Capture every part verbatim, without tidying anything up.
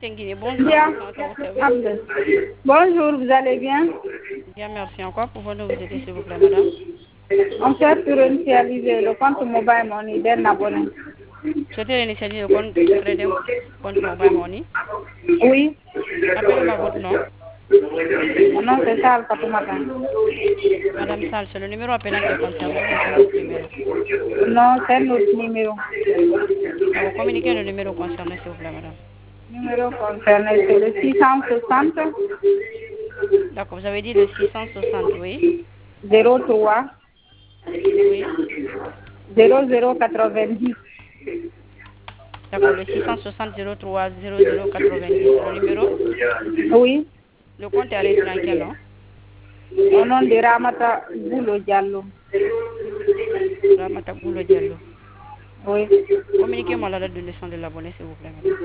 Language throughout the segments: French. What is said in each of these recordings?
Tenguine, bonjour, Bien. nous sommes à votre service. Bonjour, vous allez bien? Bien, merci. Encore, pouvons-nous vous aider, s'il vous plaît, madame? On cherche pour initialiser le compte mobile money d'un abonné. Souhaitez initialiser le compte secret d'un compte mobile money. Oui. Rappelez-moi votre nom. Mon nom c'est Charles Fatoumata. Madame Sal, c'est le numéro appelant qui est concerné ou bien c'est un autre numéro? Non, c'est notre numéro. D'accord, communiquez le numéro concerné, s'il vous plaît, madame. Numéro concerné, c'est le six cent soixante D'accord, vous avez dit le six cent soixante, oui? zéro trois Oui? zéro zéro quatre-vingt-dix. D'accord, le six cent soixante zéro trois zéro zéro quatre-vingt-dix, c'est le numéro? Oui. Le compte est enregistré en quel nom? Au nom de Ramata Boulo Diallo. Ramata Boulo Diallo. Oui. Communiquez-moi la date de naissance de l'abonné, s'il vous plaît, madame.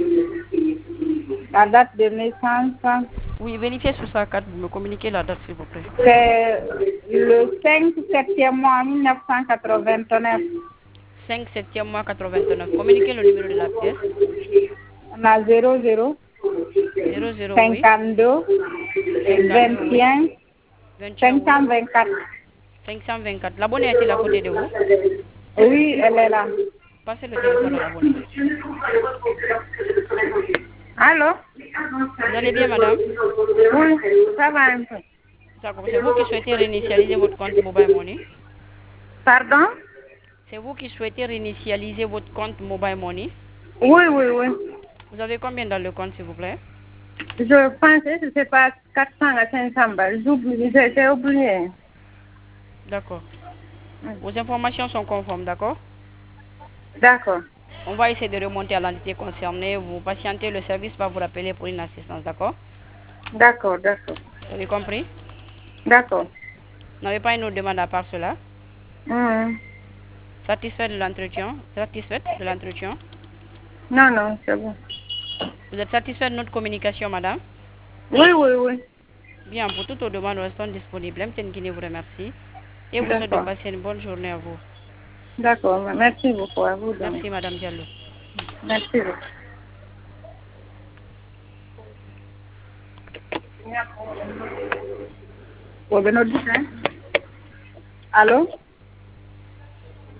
La date de naissance, Oui, vérifiez sur sa carte, vous me communiquez la date, s'il vous plaît. c'est le cinq septième mois mille neuf cent quatre-vingt-neuf. cinq septième mois quatre-vingt-neuf. Communiquez le numéro de la pièce. On a zéro zéro zéro zéro, oui. cinquante-deux cinquante-deux, vingt et oui. un vingt et un, cinq oui. cent vingt-quatre. cinq cent vingt-quatre. L'abonné est-il à côté de vous? Oui, elle est là. Passez le téléphone à l'abonné. Allô? Vous allez bien, madame? Oui, ça va un peu. D'accord. C'est vous qui souhaitez réinitialiser votre compte Mobile Money? Pardon? C'est vous qui souhaitez réinitialiser votre compte Mobile Money? Oui, oui, oui. Vous avez combien dans le compte, s'il vous plaît? Je pensais que c'est pas quatre cents à cinq cents balles. J'oublie, j'ai oublié. D'accord. Vos informations sont conformes, d'accord? D'accord. On va essayer de remonter à l'entité concernée. Vous patientez, le service va vous rappeler pour une assistance, d'accord? D'accord, d'accord. Vous avez compris? D'accord. Vous n'avez pas une autre demande à part cela? Mhm. Satisfait de l'entretien? Satisfaite de l'entretien? Non, non, c'est bon. Vous êtes satisfait de notre communication, madame? Oui, oui, oui. Bien, pour toutes vos demandes, nous restons disponibles. M T N Guinée vous remercie et vous souhaite de D'accord. passer une bonne journée à vous. D'accord. Merci beaucoup à vous. Donc. Merci, madame Diallo. Merci beaucoup. Allô?